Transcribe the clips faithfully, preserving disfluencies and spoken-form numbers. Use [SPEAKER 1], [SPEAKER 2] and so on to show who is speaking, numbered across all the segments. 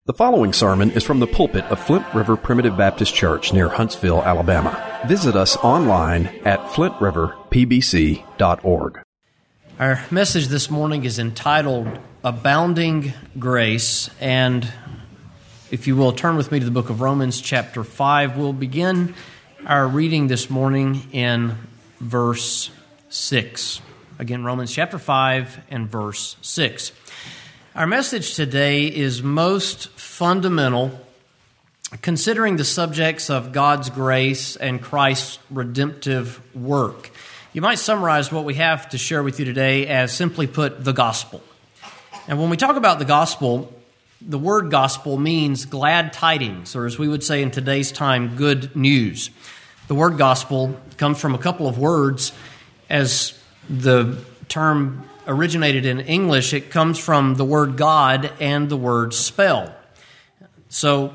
[SPEAKER 1] The following sermon is from the pulpit of Flint River Primitive Baptist Church near Huntsville, Alabama. Visit us online at flint river p b c dot org.
[SPEAKER 2] Our message this morning is entitled Abounding Grace, and if you will turn with me to the book of Romans chapter five, we'll begin our reading this morning in verse six. Again, Romans chapter five and verse six. Our message today is most fundamental, considering the subjects of God's grace and Christ's redemptive work. You might summarize what we have to share with you today as, simply put, the gospel. And when we talk about the gospel, the word gospel means glad tidings, or as we would say in today's time, good news. The word gospel comes from a couple of words. As the term originated in English, it comes from the word God and the word spell. So,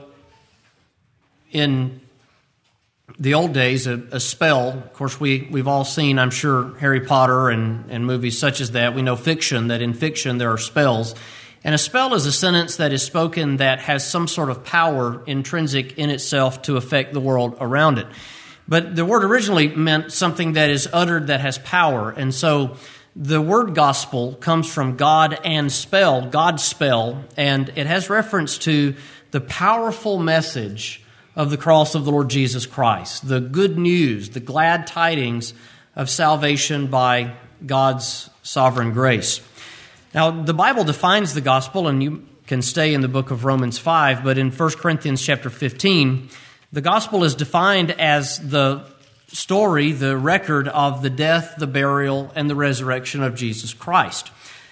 [SPEAKER 2] in the old days, a, a spell, of course, we, we've all seen, I'm sure, Harry Potter and, and movies such as that. We know fiction, that in fiction there are spells. And a spell is a sentence that is spoken that has some sort of power intrinsic in itself to affect the world around it. But the word originally meant something that is uttered that has power. And so the word gospel comes from God and spell, God's spell, and it has reference to the powerful message of the cross of the Lord Jesus Christ, the good news, the glad tidings of salvation by God's sovereign grace. Now, the Bible defines the gospel, and you can stay in the book of Romans five, but in First Corinthians chapter fifteen, the gospel is defined as the story, the record of the death, the burial, and the resurrection of Jesus Christ.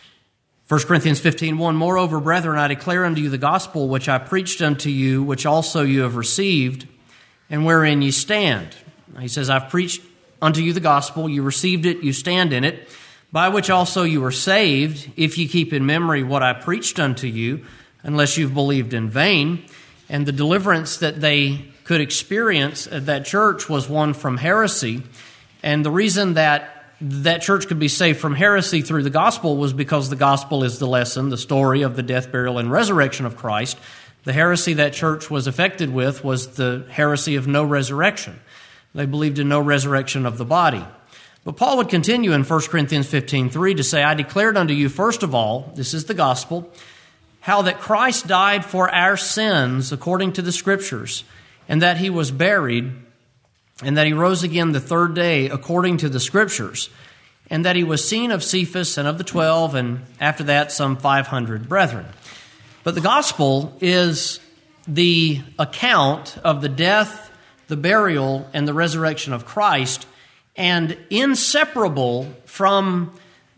[SPEAKER 2] First Corinthians fifteen one, Moreover, brethren, I declare unto you the gospel which I preached unto you, which also you have received, and wherein ye stand. He says, I've preached unto you the gospel, you received it, you stand in it, by which also you were saved, if ye keep in memory what I preached unto you, unless you've believed in vain. And the deliverance that they could experience at that church was one from heresy. And the reason that that church could be saved from heresy through the gospel was because the gospel is the lesson, the story of the death, burial, and resurrection of Christ. The heresy that church was affected with was the heresy of no resurrection. They believed in no resurrection of the body. But Paul would continue in First Corinthians fifteen three to say, I declared unto you, first of all, this is the gospel, how that Christ died for our sins according to the Scriptures, and that he was buried, and that he rose again the third day according to the Scriptures, and that he was seen of Cephas and of the twelve, and after that some five hundred brethren. But the gospel is the account of the death, the burial, and the resurrection of Christ, and inseparable from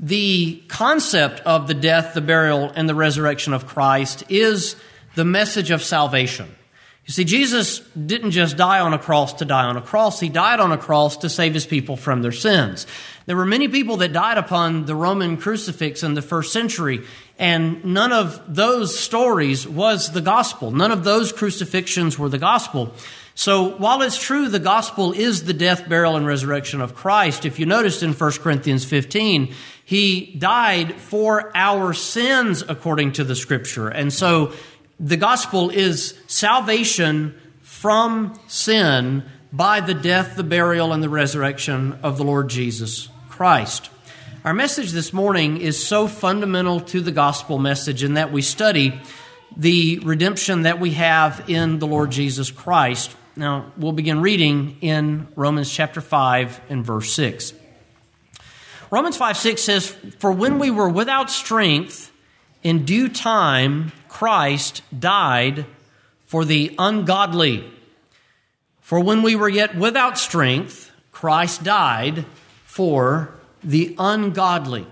[SPEAKER 2] the concept of the death, the burial, and the resurrection of Christ is the message of salvation. You see, Jesus didn't just die on a cross to die on a cross. He died on a cross to save his people from their sins. There were many people that died upon the Roman crucifix in the first century, and none of those stories was the gospel. None of those crucifixions were the gospel. So while it's true the gospel is the death, burial, and resurrection of Christ, if you noticed in First Corinthians fifteen, he died for our sins according to the Scripture. And so the gospel is salvation from sin by the death, the burial, and the resurrection of the Lord Jesus Christ. Our message this morning is so fundamental to the gospel message in that we study the redemption that we have in the Lord Jesus Christ. Now, we'll begin reading in Romans chapter five and verse six. Romans five six says, For when we were without strength, in due time Christ died for the ungodly. For when we were yet without strength, Christ died for the ungodly.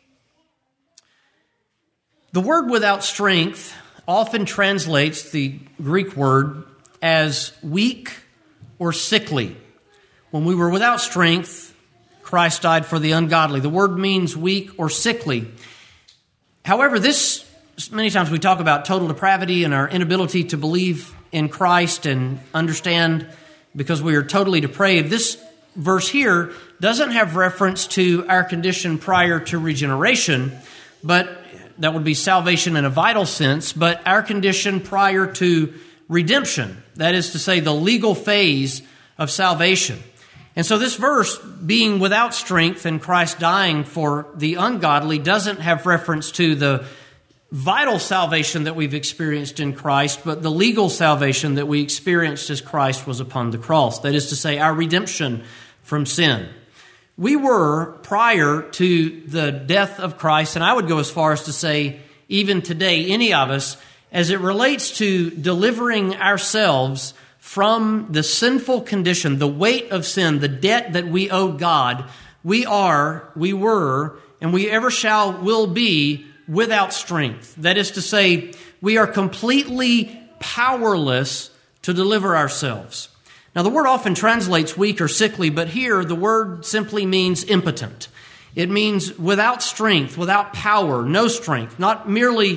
[SPEAKER 2] The word without strength often translates the Greek word as weak or sickly. When we were without strength, Christ died for the ungodly. The word means weak or sickly. However, this, many times we talk about total depravity and our inability to believe in Christ and understand because we are totally depraved. This verse here doesn't have reference to our condition prior to regeneration, but That would be salvation in a vital sense, but our condition prior to redemption. That is to say, the legal phase of salvation. And so this verse, being without strength and Christ dying for the ungodly, doesn't have reference to the vital salvation that we've experienced in Christ, but the legal salvation that we experienced as Christ was upon the cross. That is to say, our redemption from sin. We were, prior to the death of Christ, and I would go as far as to say, even today, any of us, as it relates to delivering ourselves from the sinful condition, the weight of sin, the debt that we owe God, we are, we were, and we ever shall will be without strength. That is to say, we are completely powerless to deliver ourselves. Now, the word often translates weak or sickly, but here the word simply means impotent. It means without strength, without power, no strength, not merely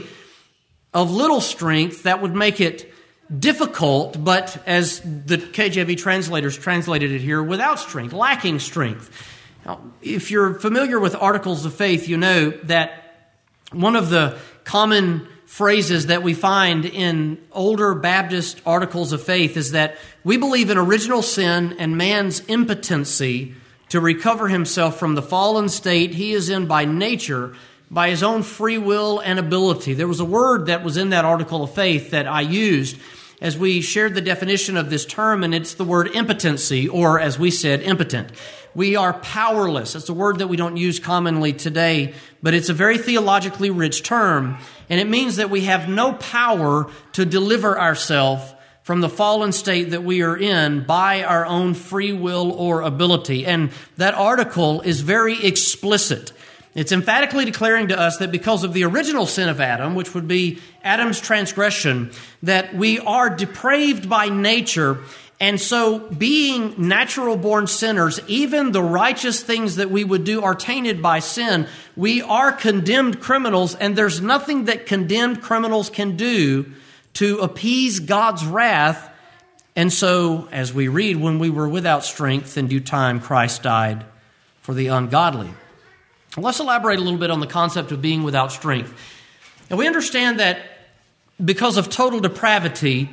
[SPEAKER 2] of little strength that would make it difficult, but as the K J V translators translated it here, without strength, lacking strength. Now, if you're familiar with articles of faith, you know that one of the common phrases that we find in older Baptist articles of faith is that we believe in original sin and man's impotency to recover himself from the fallen state he is in by nature, by his own free will and ability. There was a word that was in that article of faith that I used as we shared the definition of this term, and it's the word impotency, or as we said, impotent. We are powerless. It's a word that we don't use commonly today, but it's a very theologically rich term, and it means that we have no power to deliver ourselves from the fallen state that we are in by our own free will or ability. And that article is very explicit. It's emphatically declaring to us that because of the original sin of Adam, which would be Adam's transgression, that we are depraved by nature. And so being natural-born sinners, even the righteous things that we would do are tainted by sin. We are condemned criminals, and there's nothing that condemned criminals can do to appease God's wrath. And so, as we read, when we were without strength, in due time Christ died for the ungodly. Let's elaborate a little bit on the concept of being without strength. And we understand that because of total depravity,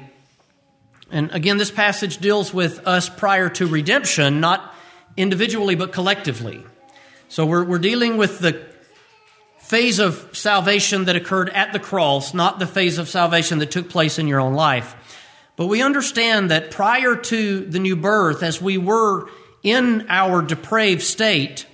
[SPEAKER 2] and again, this passage deals with us prior to redemption, not individually but collectively. So we're, we're dealing with the phase of salvation that occurred at the cross, not the phase of salvation that took place in your own life. But we understand that prior to the new birth, as we were in our depraved state,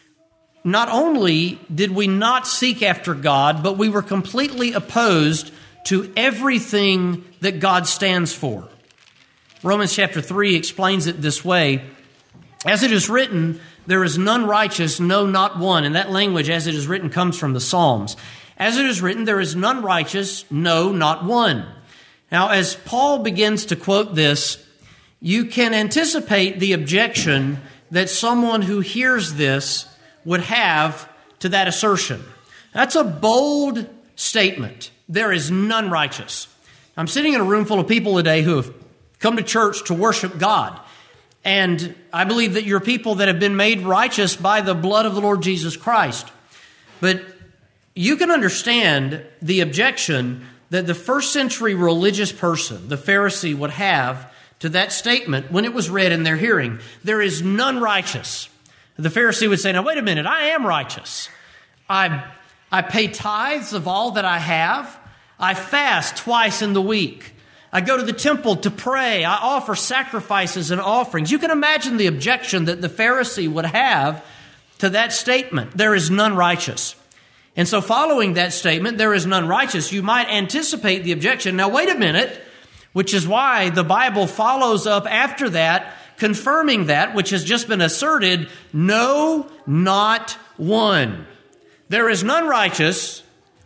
[SPEAKER 2] not only did we not seek after God, but we were completely opposed to everything that God stands for. Romans chapter three explains it this way. As it is written, there is none righteous, no, not one. And that language, as it is written, comes from the Psalms. As it is written, there is none righteous, no, not one. Now, as Paul begins to quote this, you can anticipate the objection that someone who hears this would have to that assertion. That's a bold statement. There is none righteous. I'm sitting in a room full of people today who have come to church to worship God. And I believe that you're people that have been made righteous by the blood of the Lord Jesus Christ. But you can understand the objection that the first century religious person, the Pharisee, would have to that statement when it was read in their hearing. There is none righteous. The Pharisee would say, now wait a minute, I am righteous. I, I pay tithes of all that I have. I fast twice in the week. I go to the temple to pray. I offer sacrifices and offerings. You can imagine the objection that the Pharisee would have to that statement. There is none righteous. And so following that statement, there is none righteous, you might anticipate the objection. Now wait a minute, which is why the Bible follows up after that, confirming that which has just been asserted, no, not one. There is none righteous,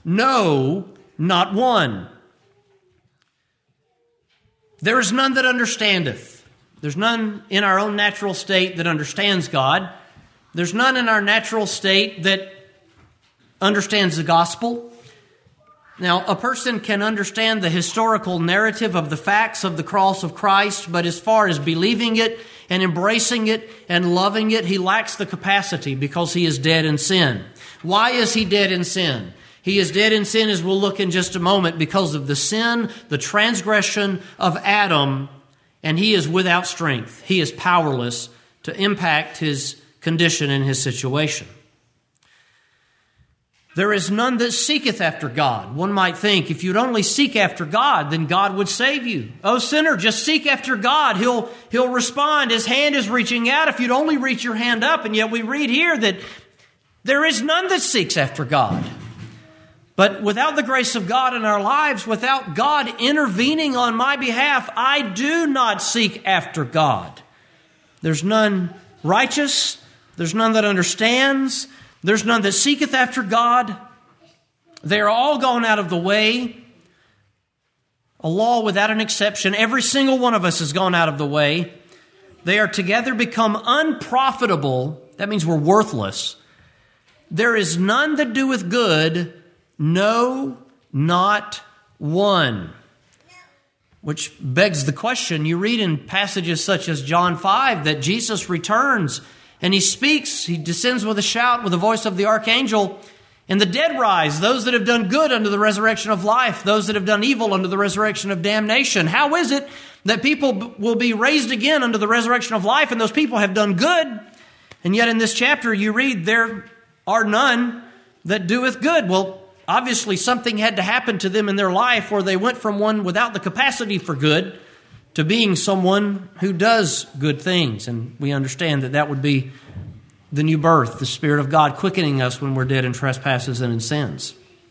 [SPEAKER 2] no, not one. There is none that understandeth. There's none in our own natural state that understands God. There's none in our natural state that understands the gospel. Now, a person can understand the historical narrative of the facts of the cross of Christ, but as far as believing it and embracing it and loving it, he lacks the capacity because he is dead in sin. Why is he dead in sin? He is dead in sin, as we'll look in just a moment, because of the sin, the transgression of Adam, and he is without strength. He is powerless to impact his condition and his situation. There is none that seeketh after God. One might think, if you'd only seek after God, then God would save you. Oh, sinner, just seek after God. He'll, he'll respond. His hand is reaching out if you'd only reach your hand up. And yet we read here that there is none that seeks after God. But without the grace of God in our lives, without God intervening on my behalf, I do not seek after God. There's none righteous. There's none that understands. There's none that seeketh after God. They are all gone out of the way. A law without an exception. Every single one of us has gone out of the way. They are together become unprofitable. That means we're worthless. There is none that doeth good, no, not one. Which begs the question, you read in passages such as John five that Jesus returns and he speaks, he descends with a shout, with the voice of the archangel, and the dead rise, those that have done good unto the resurrection of life, those that have done evil unto the resurrection of damnation. How is it that people will be raised again unto the resurrection of life, and those people have done good? And yet in this chapter you read, there are none that doeth good. Well, obviously something had to happen to them in their life where they went from one without the capacity for good to being someone who does good things. And we understand that that would be the new birth, the Spirit of God quickening us when we're dead in trespasses and in sins.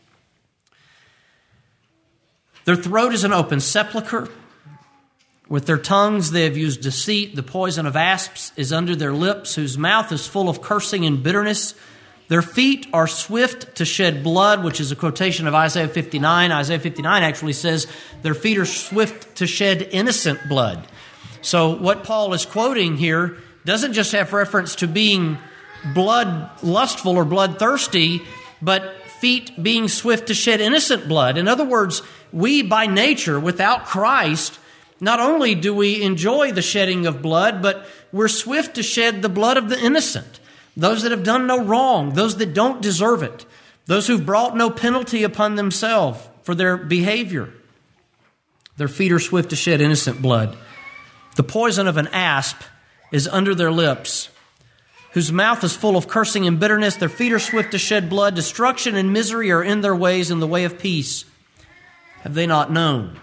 [SPEAKER 2] Their throat is an open sepulchre. With their tongues they have used deceit. The poison of asps is under their lips, whose mouth is full of cursing and bitterness. Their feet are swift to shed blood, which is a quotation of Isaiah fifty-nine. Isaiah fifty-nine actually says their feet are swift to shed innocent blood. So what Paul is quoting here doesn't just have reference to being blood lustful or bloodthirsty, but feet being swift to shed innocent blood. In other words, we by nature, without Christ, not only do we enjoy the shedding of blood, but we're swift to shed the blood of the innocent. Those that have done no wrong, those that don't deserve it, those who've brought no penalty upon themselves for their behavior. Their feet are swift to shed innocent blood. The poison of an asp is under their lips, whose mouth is full of cursing and bitterness. Their feet are swift to shed blood. Destruction and misery are in their ways, and the way of peace have they not known.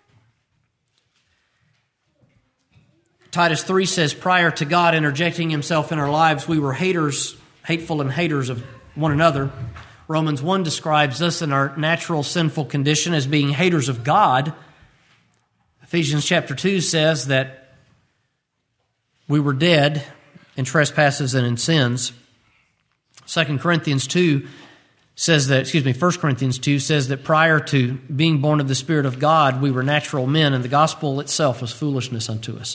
[SPEAKER 2] Titus three says, prior to God interjecting himself in our lives, we were haters, hateful and haters of one another. Romans one describes us in our natural sinful condition as being haters of God. Ephesians chapter two says that we were dead in trespasses and in sins. Second Corinthians two says that, excuse me, First Corinthians two says that prior to being born of the Spirit of God, we were natural men, and the gospel itself was foolishness unto us.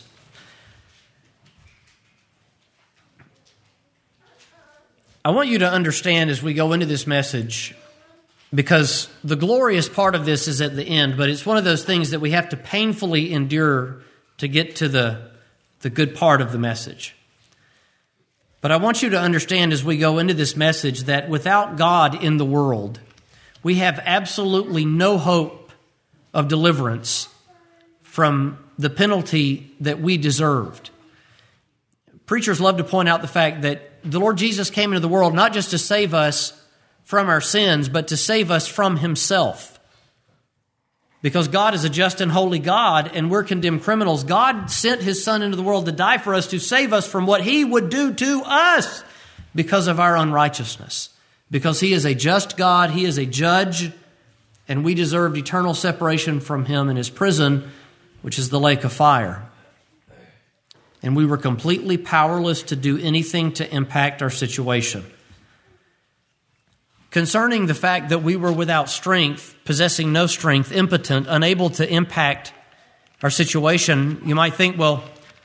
[SPEAKER 2] I want you to understand as we go into this message, because the glorious part of this is at the end, but it's one of those things that we have to painfully endure to get to the, the good part of the message. But I want you to understand as we go into this message that without God in the world, we have absolutely no hope of deliverance from the penalty that we deserved. Preachers love to point out the fact that the Lord Jesus came into the world not just to save us from our sins, but to save us from himself. Because God is a just and holy God, and we're condemned criminals. God sent his Son into the world to die for us, to save us from what he would do to us because of our unrighteousness. Because he is a just God, he is a judge, and we deserved eternal separation from him in his prison, which is the lake of fire. And we were completely powerless to do anything to impact our situation. Concerning the fact that we were without strength, possessing no strength, impotent, unable to impact our situation, you might think, well,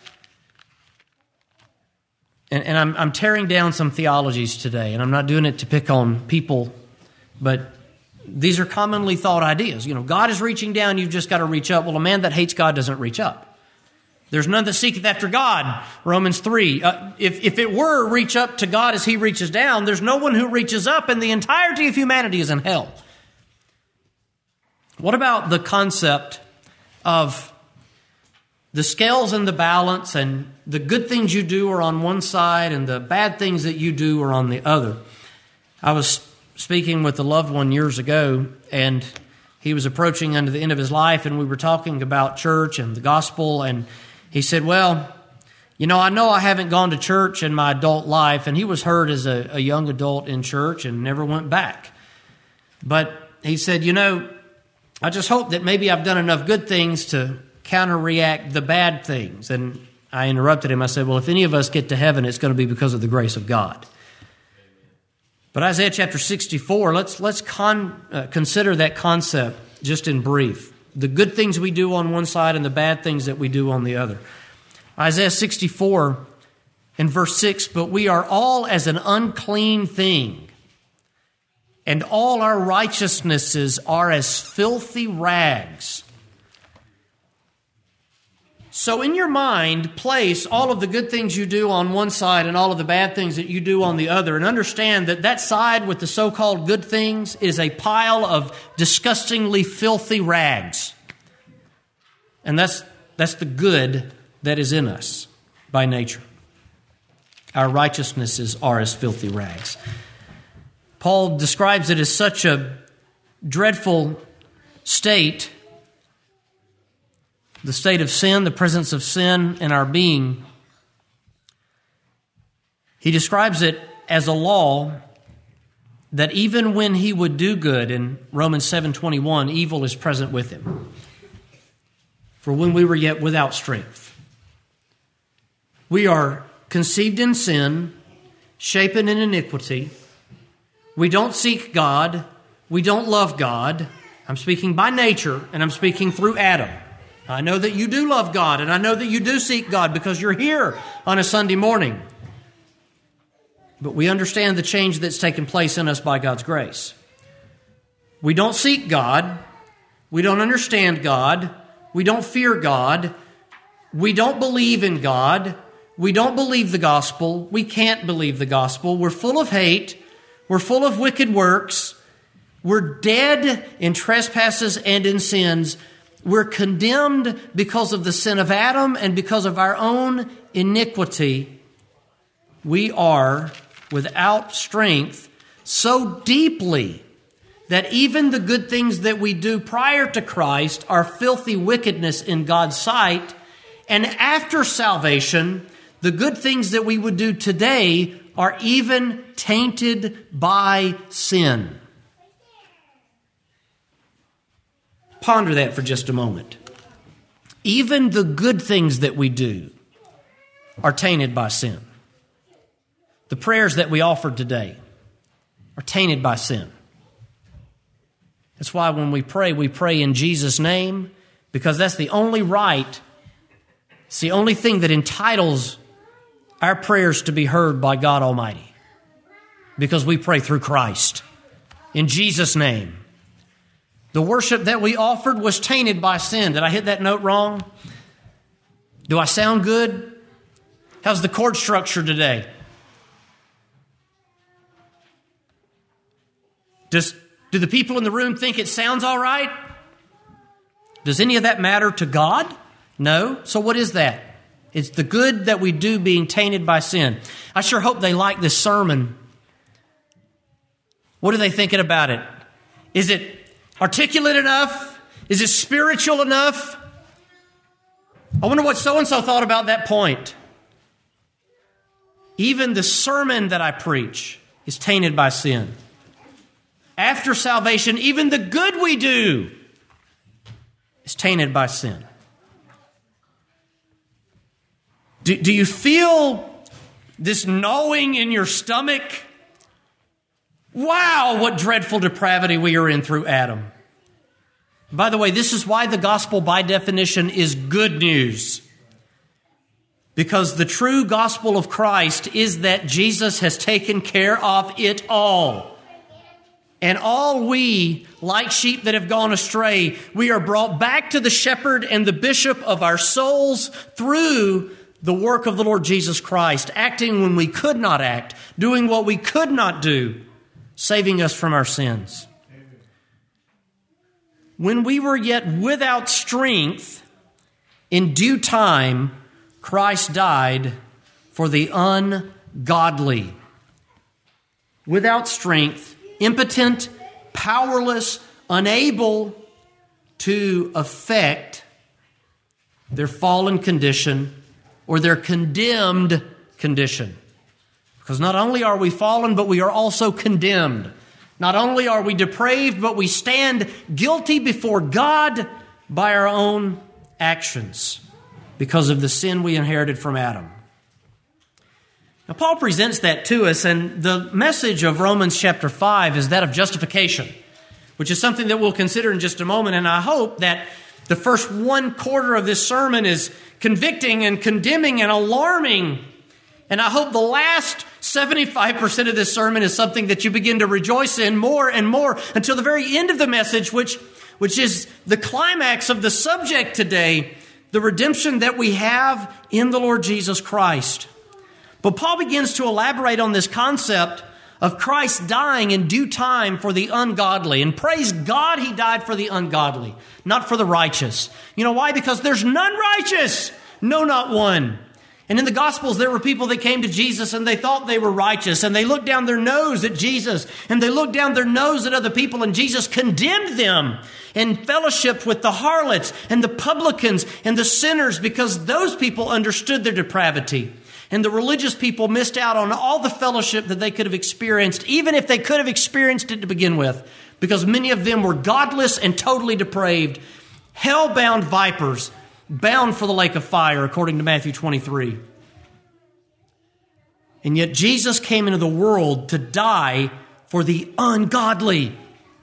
[SPEAKER 2] and, and I'm, I'm tearing down some theologies today, and I'm not doing it to pick on people, but these are commonly thought ideas. You know, God is reaching down, you've just got to reach up. Well, a man that hates God doesn't reach up. There's none that seeketh after God, Romans three. Uh, if, if it were reach up to God as he reaches down, there's no one who reaches up, and the entirety of humanity is in hell. What about the concept of the scales and the balance, and the good things you do are on one side and the bad things that you do are on the other? I was speaking with a loved one years ago, and he was approaching under the end of his life, and we were talking about church and the gospel, and he said, well, you know, I know I haven't gone to church in my adult life, and he was hurt as a, a young adult in church and never went back. But he said, you know, I just hope that maybe I've done enough good things to counter-react the bad things. And I interrupted him. I said, well, if any of us get to heaven, it's going to be because of the grace of God. But Isaiah chapter sixty-four, let's let's con, uh, consider that concept just in brief. The good things we do on one side and the bad things that we do on the other. Isaiah sixty-four in verse six, but we are all as an unclean thing, and all our righteousnesses are as filthy rags. So in your mind, place all of the good things you do on one side and all of the bad things that you do on the other, and understand that that side with the so-called good things is a pile of disgustingly filthy rags. And that's, that's the good that is in us by nature. Our righteousnesses are as filthy rags. Paul describes it as such a dreadful state, the state of sin, the presence of sin in our being. He describes it as a law that even when he would do good, in Romans seven twenty-one, evil is present with him. For when we were yet without strength. We are conceived in sin, shapen in iniquity. We don't seek God. We don't love God. I'm speaking by nature, and I'm speaking through Adam. I know that you do love God, and I know that you do seek God because you're here on a Sunday morning. But we understand the change that's taken place in us by God's grace. We don't seek God. We don't understand God. We don't fear God. We don't believe in God. We don't believe the gospel. We can't believe the gospel. We're full of hate. We're full of wicked works. We're dead in trespasses and in sins. We're condemned because of the sin of Adam and because of our own iniquity. We are without strength so deeply that even the good things that we do prior to Christ are filthy wickedness in God's sight. And after salvation, the good things that we would do today are even tainted by sin. Ponder that for just a moment. Even the good things that we do are tainted by sin. The prayers that we offered today are tainted by sin. That's why when we pray, we pray in Jesus' name, because that's the only right, it's the only thing that entitles our prayers to be heard by God Almighty. Because we pray through Christ. In Jesus' name. The worship that we offered was tainted by sin. Did I hit that note wrong? Do I sound good? How's the chord structure today? Does, do the people in the room think it sounds all right? Does any of that matter to God? No. So what is that? It's the good that we do being tainted by sin. I sure hope they like this sermon. What are they thinking about it? Is it articulate enough? Is it spiritual enough? I wonder what so-and-so thought about that point. Even the sermon that I preach is tainted by sin. After salvation, even the good we do is tainted by sin. Do, do you feel this gnawing in your stomach? Wow, what dreadful depravity we are in through Adam. By the way, this is why the gospel by definition is good news. Because the true gospel of Christ is that Jesus has taken care of it all. And all we, like sheep that have gone astray, we are brought back to the shepherd and the bishop of our souls through the work of the Lord Jesus Christ, acting when we could not act, doing what we could not do, saving us from our sins. When we were yet without strength, in due time, Christ died for the ungodly. Without strength, impotent, powerless, unable to affect their fallen condition or their condemned condition. Because not only are we fallen, but we are also condemned. Not only are we depraved, but we stand guilty before God by our own actions because of the sin we inherited from Adam. Now, Paul presents that to us, and the message of Romans chapter five is that of justification, which is something that we'll consider in just a moment. And I hope that the first one quarter of this sermon is convicting and condemning and alarming. And I hope the last seventy-five percent of this sermon is something that you begin to rejoice in more and more until the very end of the message, which, which is the climax of the subject today, the redemption that we have in the Lord Jesus Christ. But Paul begins to elaborate on this concept of Christ dying in due time for the ungodly. And praise God, He died for the ungodly, not for the righteous. You know why? Because there's none righteous. No, not one. And in the Gospels, there were people that came to Jesus and they thought they were righteous. And they looked down their nose at Jesus. And they looked down their nose at other people. And Jesus condemned them and fellowshiped with the harlots and the publicans and the sinners because those people understood their depravity. And the religious people missed out on all the fellowship that they could have experienced, even if they could have experienced it to begin with, because many of them were godless and totally depraved, hell-bound vipers, bound for the lake of fire, according to Matthew twenty-three. And yet Jesus came into the world to die for the ungodly.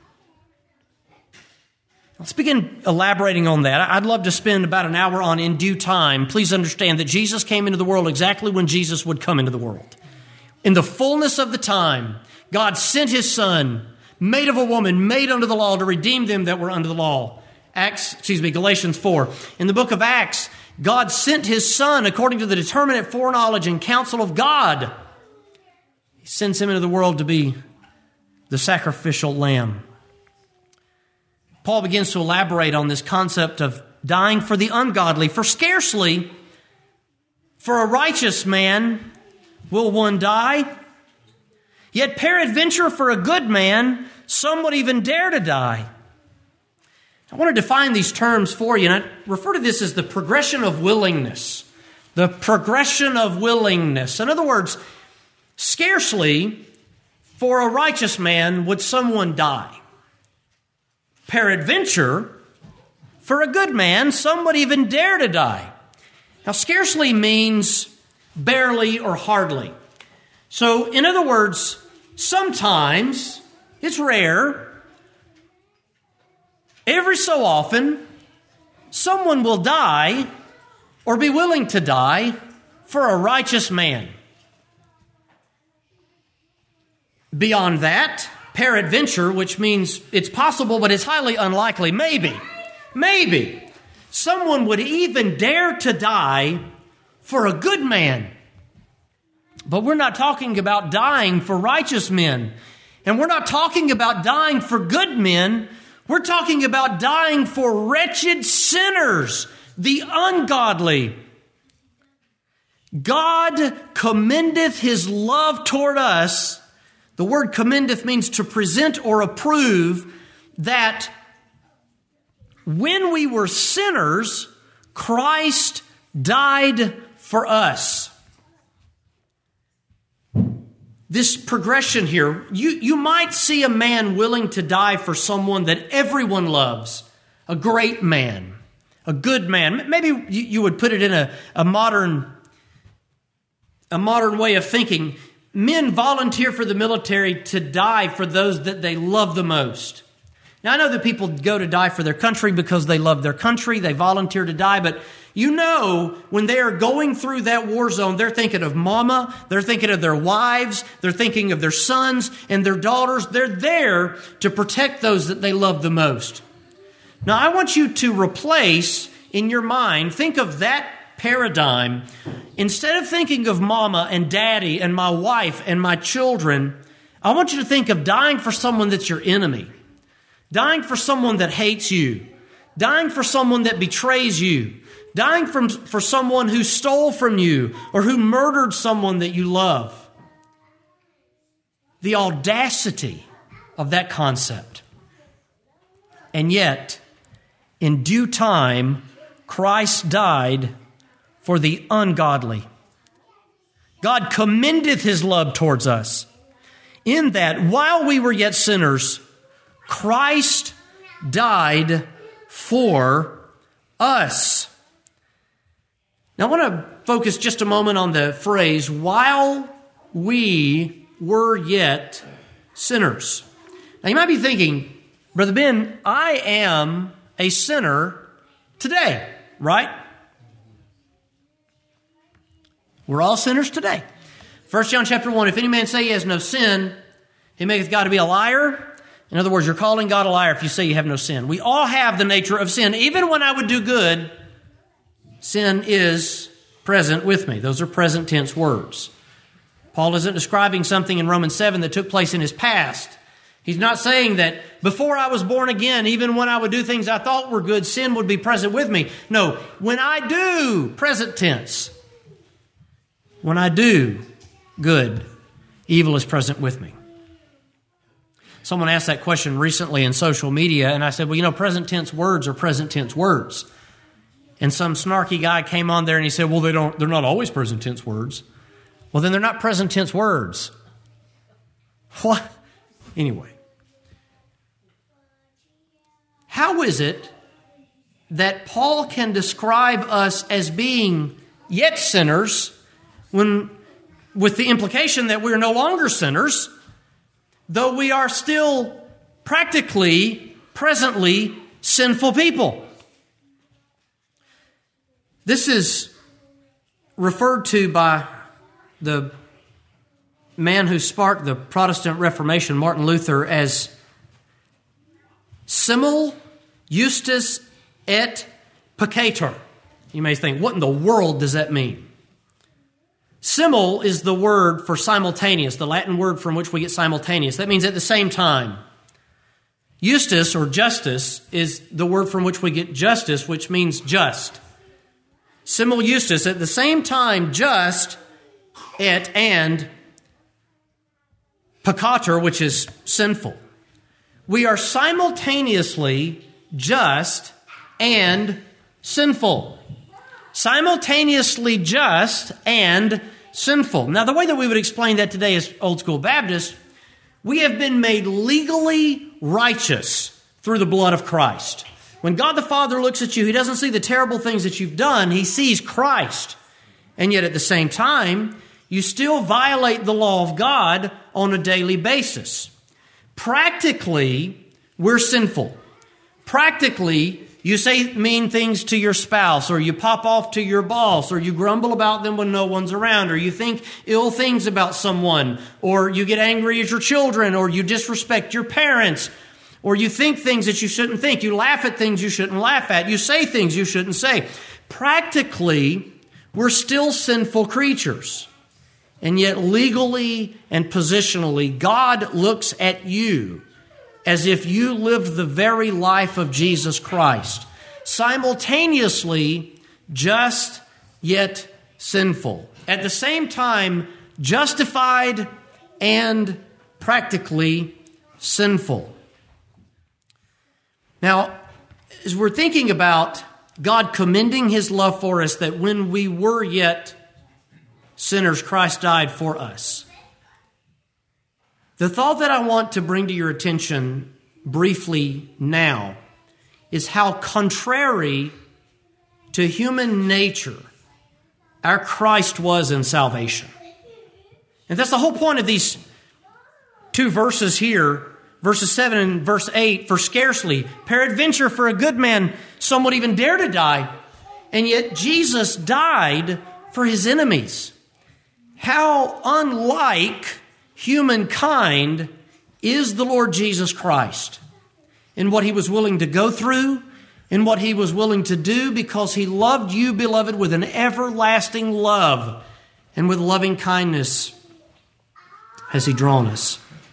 [SPEAKER 2] Let's begin elaborating on that. I'd love to spend about an hour on in due time. Please understand that Jesus came into the world exactly when Jesus would come into the world. In the fullness of the time, God sent His Son, made of a woman, made under the law, to redeem them that were under the law. Acts, excuse me, Galatians four. In the book of Acts, God sent His Son according to the determinate foreknowledge and counsel of God. He sends Him into the world to be the sacrificial lamb. Paul begins to elaborate on this concept of dying for the ungodly. For scarcely for a righteous man will one die, yet peradventure for a good man some would even dare to die. I want to define these terms for you, and I refer to this as the progression of willingness. The progression of willingness. In other words, scarcely for a righteous man would someone die. Peradventure, for a good man, some would even dare to die. Now, scarcely means barely or hardly. So, in other words, sometimes, it's rare, every so often, someone will die or be willing to die for a righteous man. Beyond that, peradventure, which means it's possible, but it's highly unlikely. Maybe, maybe someone would even dare to die for a good man. But we're not talking about dying for righteous men. And we're not talking about dying for good men. We're talking about dying for wretched sinners, the ungodly. God commendeth His love toward us. The word commendeth means to present or approve, that when we were sinners, Christ died for us. This progression here, you, you might see a man willing to die for someone that everyone loves, a great man, a good man. Maybe you, you would put it in a, a modern, a modern way of thinking. Men volunteer for the military to die for those that they love the most. Now, I know that people go to die for their country because they love their country, they volunteer to die, but you know when they are going through that war zone, they're thinking of mama, they're thinking of their wives, they're thinking of their sons and their daughters. They're there to protect those that they love the most. Now, I want you to replace in your mind, think of that paradigm. Instead of thinking of mama and daddy and my wife and my children, I want you to think of dying for someone that's your enemy. Dying for someone that hates you. Dying for someone that betrays you. Dying from, for someone who stole from you or who murdered someone that you love. The audacity of that concept. And yet, in due time, Christ died for the ungodly. God commendeth His love towards us, in that while we were yet sinners, Christ died for us. Now I want to focus just a moment on the phrase, while we were yet sinners. Now you might be thinking, Brother Ben, I am a sinner today, right? We're all sinners today. First John chapter one, if any man say he has no sin, he maketh God to be a liar. In other words, you're calling God a liar if you say you have no sin. We all have the nature of sin. Even when I would do good, sin is present with me. Those are present tense words. Paul isn't describing something in Romans seven that took place in his past. He's not saying that before I was born again, even when I would do things I thought were good, sin would be present with me. No, when I do, present tense. When I do good, evil is present with me. Someone asked that question recently in social media, and I said, well, you know, present tense words are present tense words. And some snarky guy came on there and he said, well, they don't, they're not always present tense words. Well, then they're not present tense words. What? Anyway. How is it that Paul can describe us as being yet sinners when, with the implication that we're no longer sinners, though we are still practically, presently, sinful people? This is referred to by the man who sparked the Protestant Reformation, Martin Luther, as simul justus et peccator. You may think, what in the world does that mean? Simul is the word for simultaneous, the Latin word from which we get simultaneous. That means at the same time. Justus, or justice, is the word from which we get justice, which means just. Simul justus, at the same time, just, et, and peccator, which is sinful. We are simultaneously just and sinful. Simultaneously just and sinful. Now, the way that we would explain that today as Old School Baptists, we have been made legally righteous through the blood of Christ. When God the Father looks at you, He doesn't see the terrible things that you've done. He sees Christ. And yet at the same time, you still violate the law of God on a daily basis. Practically, we're sinful. Practically, you say mean things to your spouse, or you pop off to your boss, or you grumble about them when no one's around, or you think ill things about someone, or you get angry at your children, or you disrespect your parents, or you think things that you shouldn't think. You laugh at things you shouldn't laugh at. You say things you shouldn't say. Practically, we're still sinful creatures. And yet legally and positionally, God looks at you as if you lived the very life of Jesus Christ. Simultaneously, just yet sinful. At the same time, justified and practically sinful. Now, as we're thinking about God commending His love for us, that when we were yet sinners, Christ died for us. The thought that I want to bring to your attention briefly now is how contrary to human nature our Christ was in salvation. And that's the whole point of these two verses here Verses seven and verse eight, for scarcely, peradventure for a good man, some would even dare to die. And yet Jesus died for his enemies. How unlike humankind is the Lord Jesus Christ in what he was willing to go through, in what he was willing to do, because he loved you, beloved, with an everlasting love and with loving kindness has he drawn us.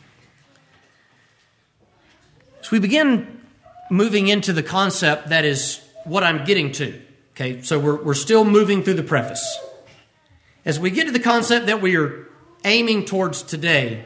[SPEAKER 2] So we begin moving into the concept that is what I'm getting to. Okay, so we're, we're still moving through the preface. As we get to the concept that we are aiming towards today,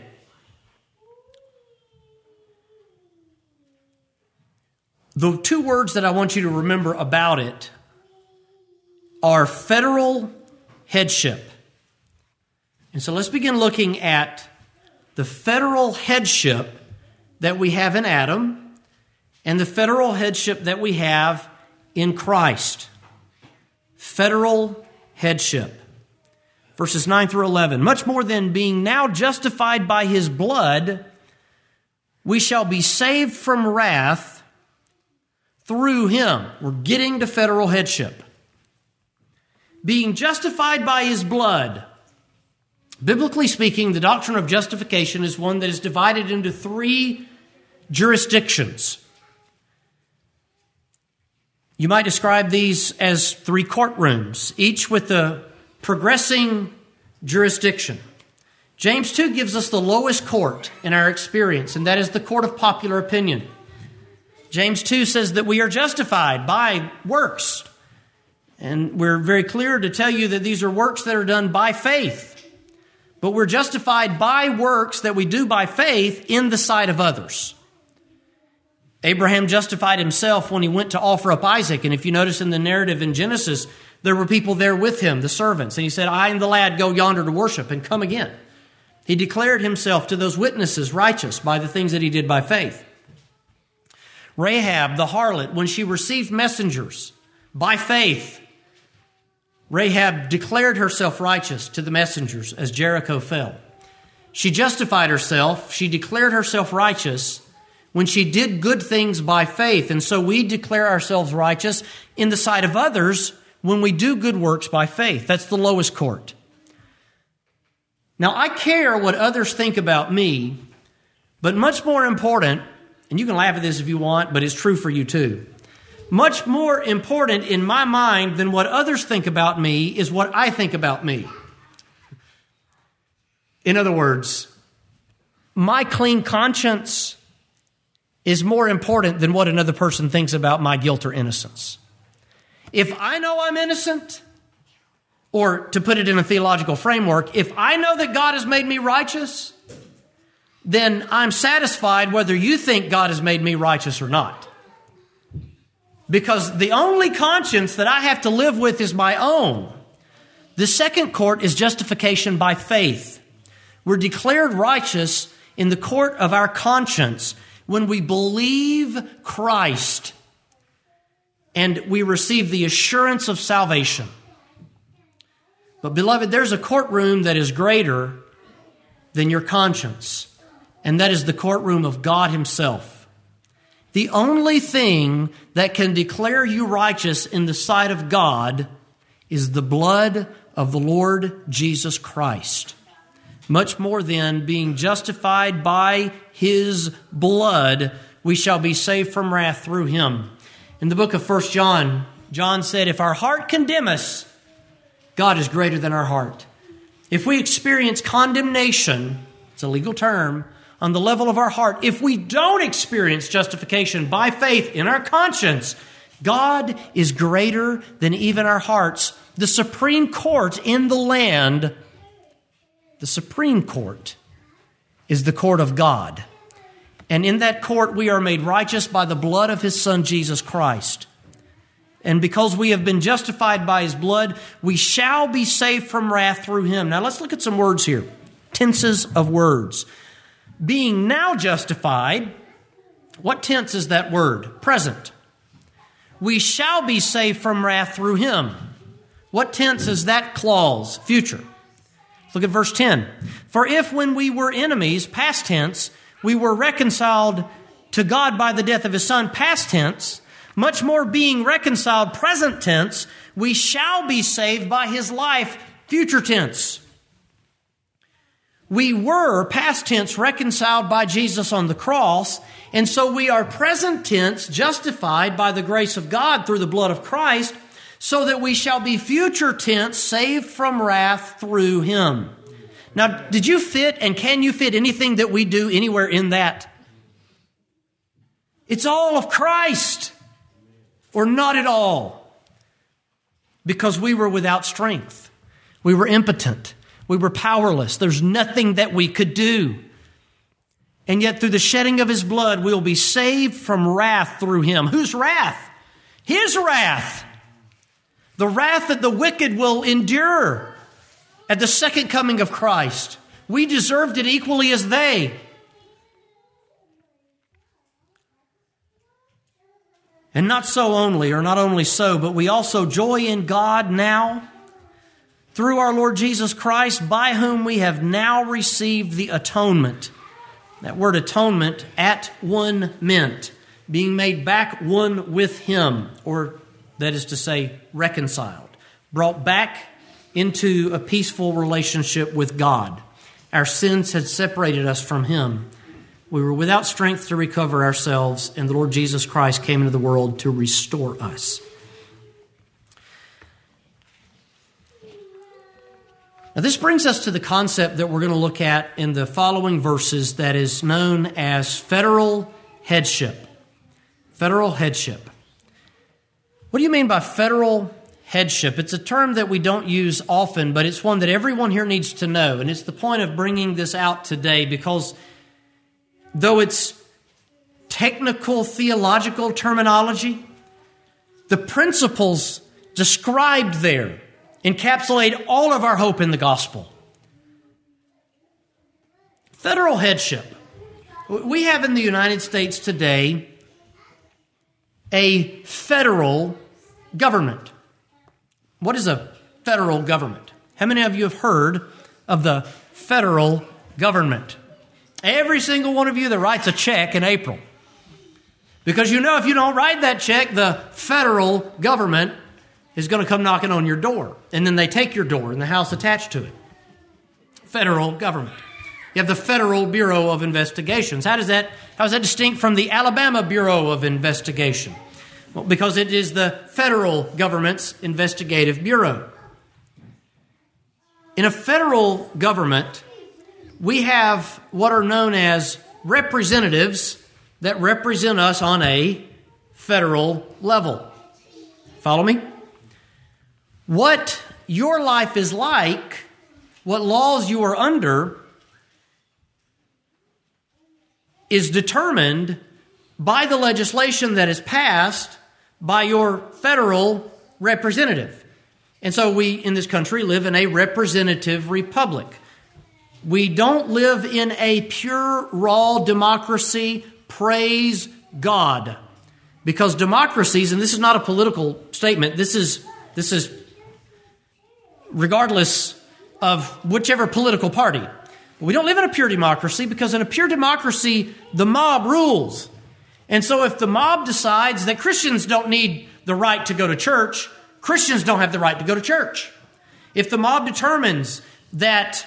[SPEAKER 2] the two words that I want you to remember about it are federal headship. And so let's begin looking at the federal headship that we have in Adam and the federal headship that we have in Christ. Federal headship. Verses nine through eleven. Much more than being now justified by his blood, we shall be saved from wrath through him. We're getting to federal headship. Being justified by his blood. Biblically speaking, the doctrine of justification is one that is divided into three jurisdictions. You might describe these as three courtrooms, each with a progressing jurisdiction. James two gives us the lowest court in our experience, and that is the court of popular opinion. James two says that we are justified by works. And we're very clear to tell you that these are works that are done by faith. But we're justified by works that we do by faith in the sight of others. Abraham justified himself when he went to offer up Isaac. And if you notice in the narrative in Genesis, there were people there with him, the servants. And he said, I and the lad go yonder to worship and come again. He declared himself to those witnesses righteous by the things that he did by faith. Rahab, the harlot, when she received messengers by faith, Rahab declared herself righteous to the messengers as Jericho fell. She justified herself. She declared herself righteous when she did good things by faith. And so we declare ourselves righteous in the sight of others when we do good works by faith. That's the lowest court. Now, I care what others think about me, but much more important, and you can laugh at this if you want, but it's true for you too. Much more important in my mind than what others think about me is what I think about me. In other words, my clean conscience is more important than what another person thinks about my guilt or innocence. If I know I'm innocent, or to put it in a theological framework, if I know that God has made me righteous, then I'm satisfied whether you think God has made me righteous or not. Because the only conscience that I have to live with is my own. The second court is justification by faith. We're declared righteous in the court of our conscience when we believe Christ and we receive the assurance of salvation. But beloved, there's a courtroom that is greater than your conscience, and that is the courtroom of God Himself. The only thing that can declare you righteous in the sight of God is the blood of the Lord Jesus Christ. Much more than being justified by His blood, we shall be saved from wrath through Him. In the book of First John, John said, if our heart condemn us, God is greater than our heart. If we experience condemnation, it's a legal term, on the level of our heart, if we don't experience justification by faith in our conscience, God is greater than even our hearts. The supreme court in the land, the supreme court, is the court of God. And in that court, we are made righteous by the blood of His Son, Jesus Christ. And because we have been justified by His blood, we shall be saved from wrath through Him. Now let's look at some words here. Tenses of words. Being now justified, what tense is that word? Present. We shall be saved from wrath through Him. What tense is that clause? Future. Look at verse ten. For if when we were enemies, past tense, we were reconciled to God by the death of His Son, past tense, much more being reconciled, present tense, we shall be saved by His life, future tense. We were, past tense, reconciled by Jesus on the cross, and so we are present tense, justified by the grace of God through the blood of Christ, so that we shall be future tense, saved from wrath through Him. Now, did you fit and can you fit anything that we do anywhere in that? It's all of Christ, or not at all, because we were without strength. We were impotent. We were powerless. There's nothing that we could do. And yet through the shedding of His blood, we'll be saved from wrath through Him. Whose wrath? His wrath. The wrath that the wicked will endure at the second coming of Christ. We deserved it equally as they. And not so only, or not only so, but we also joy in God now through our Lord Jesus Christ, by whom we have now received the atonement. That word atonement, at one meant, being made back one with Him, or that is to say, reconciled, brought back into a peaceful relationship with God. Our sins had separated us from Him. We were without strength to recover ourselves, and the Lord Jesus Christ came into the world to restore us. Now, this brings us to the concept that we're going to look at in the following verses that is known as federal headship. Federal headship. What do you mean by federal headship? It's a term that we don't use often, but it's one that everyone here needs to know. And it's the point of bringing this out today because though it's technical theological terminology, the principles described there encapsulate all of our hope in the gospel. Federal headship. We have in the United States today a federal government. What is a federal government? How many of you have heard of the federal government? Every single one of you that writes a check in April. Because you know if you don't write that check, the federal government is going to come knocking on your door. And then they take your door and the house attached to it. Federal government. You have the Federal Bureau of Investigations. How does that, how is that distinct from the Alabama Bureau of Investigation? Well, because it is the federal government's investigative bureau. In a federal government, we have what are known as representatives that represent us on a federal level. Follow me? What your life is like, what laws you are under, is determined by the legislation that is passed by your federal representative. And so we, in this country, live in a representative republic. We don't live in a pure, raw democracy. Praise God. Because democracies, and this is not a political statement, this is this is regardless of whichever political party. We don't live in a pure democracy because in a pure democracy, the mob rules. And so if the mob decides that Christians don't need the right to go to church, Christians don't have the right to go to church. If the mob determines that,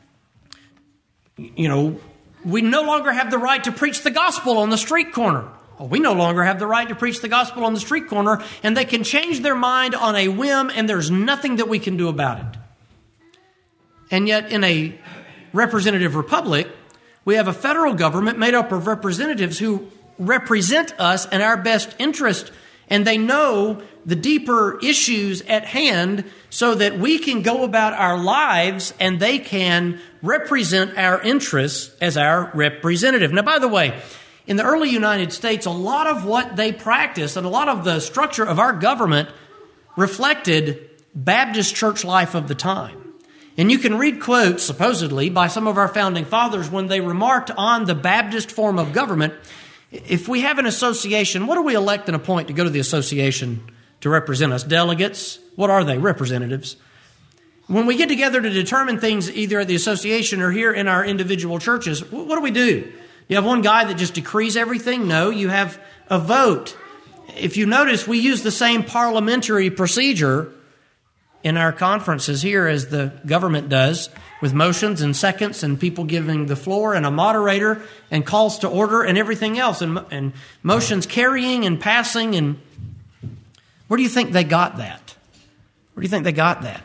[SPEAKER 2] you know, we no longer have the right to preach the gospel on the street corner, well, we no longer have the right to preach the gospel on the street corner, and they can change their mind on a whim, and there's nothing that we can do about it. And yet in a representative republic, we have a federal government made up of representatives who represent us in our best interest, and they know the deeper issues at hand so that we can go about our lives and they can represent our interests as our representative. Now, by the way, in the early United States, a lot of what they practiced and a lot of the structure of our government reflected Baptist church life of the time. And you can read quotes, supposedly, by some of our founding fathers when they remarked on the Baptist form of government. If we have an association, what do we elect and appoint to go to the association to represent us? Delegates? What are they? Representatives. When we get together to determine things either at the association or here in our individual churches, what do we do? You have one guy that just decrees everything? No, you have a vote. If you notice, we use the same parliamentary procedure in our conferences here as the government does, with motions and seconds and people giving the floor and a moderator and calls to order and everything else, and, and motions carrying and passing. And where do you think they got that? Where do you think they got that?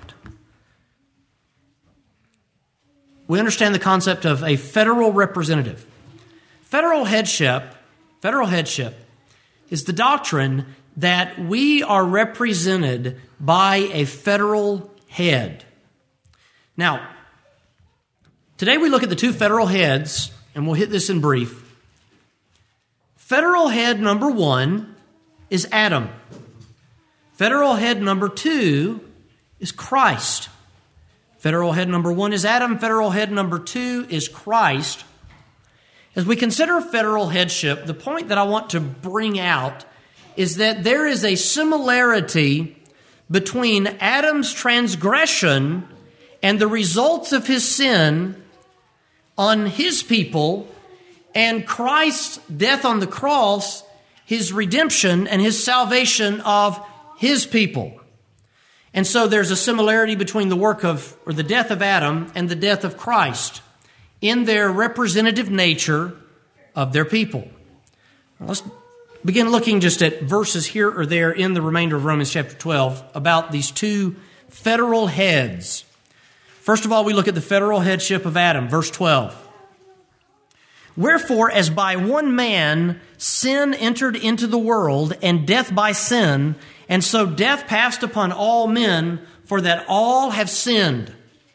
[SPEAKER 2] We understand the concept of a federal representative. Federal headship, federal headship is the doctrine that we are represented by a federal head. Now, today we look at the two federal heads, and we'll hit this in brief. Federal head number one is Adam. Federal head number two is Christ. Federal head number one is Adam. Federal head number two is Christ. As we consider federal headship, the point that I want to bring out is that there is a similarity between Adam's transgression and the results of his sin on his people, and Christ's death on the cross, his redemption and his salvation of his people. And so there's a similarity between the work of, or the death of Adam and the death of Christ in their representative nature of their people. Let's begin looking just at verses here or there in the remainder of Romans chapter twelve about these two federal heads. First of all, we look at the federal headship of Adam, verse twelve. Wherefore, as by one man sin entered into the world, and death by sin, and so death passed upon all men, for that all have sinned.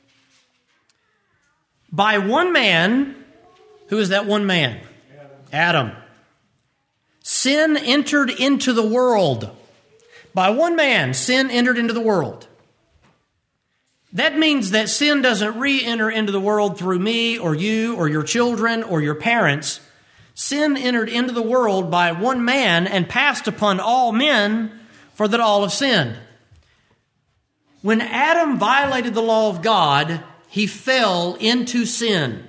[SPEAKER 2] By one man, who is that one man? Adam. Adam. Sin entered into the world. By one man, sin entered into the world. That means that sin doesn't re-enter into the world through me or you or your children or your parents. Sin entered into the world by one man and passed upon all men, for that all have sinned. When Adam violated the law of God, he fell into sin.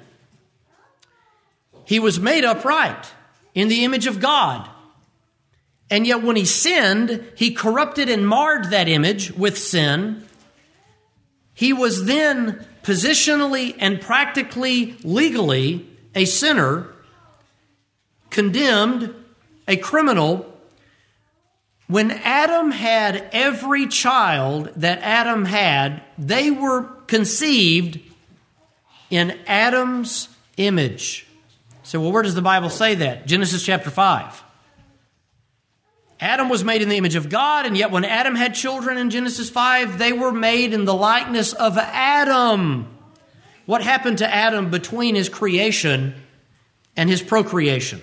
[SPEAKER 2] He was made upright in the image of God. And yet when he sinned, he corrupted and marred that image with sin. He was then positionally and practically, legally, a sinner, condemned, a criminal. When Adam had every child that Adam had, they were conceived in Adam's image. So, well, where does the Bible say that? Genesis chapter five. Adam was made in the image of God, and yet when Adam had children in Genesis five, they were made in the likeness of Adam. What happened to Adam between his creation and his procreation?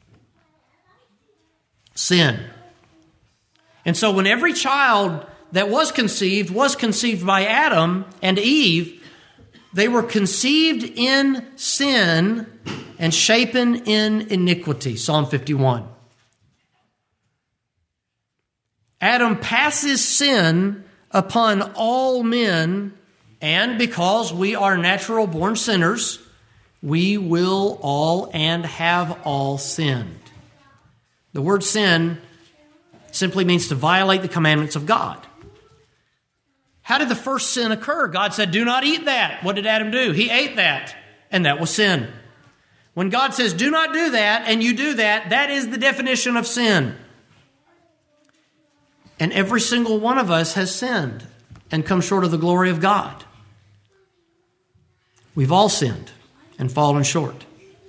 [SPEAKER 2] Sin. And so when every child that was conceived was conceived by Adam and Eve, they were conceived in sin and shapen in iniquity. Psalm fifty-one. Adam passes sin upon all men, and because we are natural born sinners, we will all and have all sinned. The word sin simply means to violate the commandments of God. How did the first sin occur? God said, do not eat that. What did Adam do? He ate that, and that was sin. When God says, do not do that, and you do that, that is the definition of sin. And every single one of us has sinned and come short of the glory of God. We've all sinned and fallen short.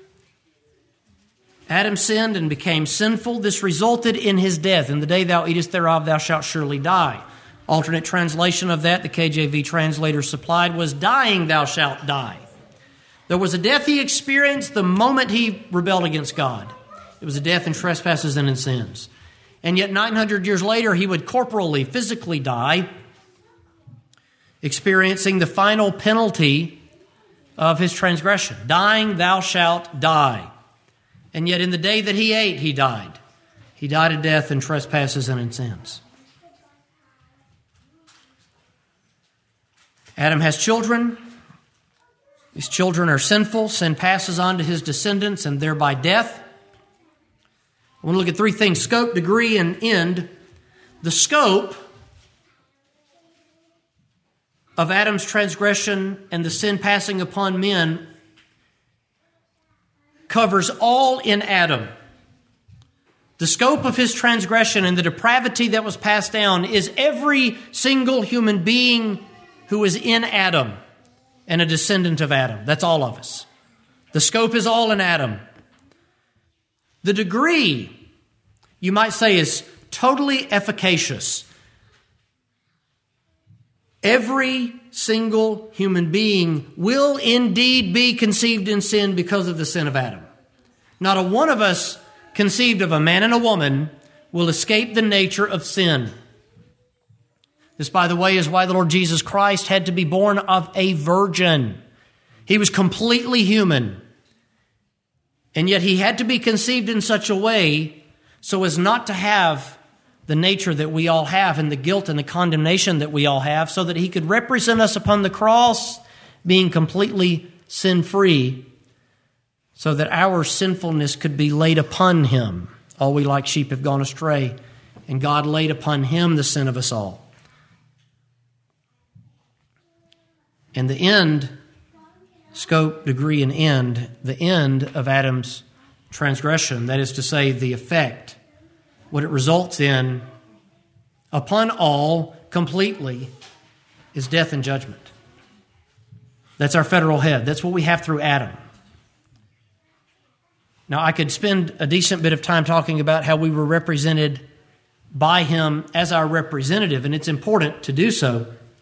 [SPEAKER 2] Adam sinned and became sinful. This resulted in his death. In the day thou eatest thereof, thou shalt surely die. Alternate translation of that, the K J V translator supplied, was dying thou shalt die. There was a death he experienced the moment he rebelled against God. It was a death in trespasses and in sins. And yet nine hundred years later, he would corporally, physically die, experiencing the final penalty of his transgression. Dying, thou shalt die. And yet in the day that he ate, he died. He died a death in trespasses and in sins. Adam has children. These children are sinful. Sin passes on to his descendants and thereby death. I want to look at three things: scope, degree, and end. The scope of Adam's transgression and the sin passing upon men covers all in Adam. The scope of his transgression and the depravity that was passed down is every single human being who is in Adam and a descendant of Adam. That's all of us. The scope is all in Adam. The degree, you might say, is totally efficacious. Every single human being will indeed be conceived in sin because of the sin of Adam. Not a one of us conceived of a man and a woman will escape the nature of sin. This, by the way, is why the Lord Jesus Christ had to be born of a virgin. He was completely human. And yet he had to be conceived in such a way so as not to have the nature that we all have and the guilt and the condemnation that we all have, so that he could represent us upon the cross being completely sin-free, so that our sinfulness could be laid upon him. All we like sheep have gone astray, and God laid upon him the sin of us all. And the end, scope, degree, and end, the end of Adam's transgression, that is to say, the effect, what it results in upon all completely, is death and judgment. That's our federal head. That's what we have through Adam. Now, I could spend a decent bit of time talking about how we were represented by him as our representative, and it's important to do so.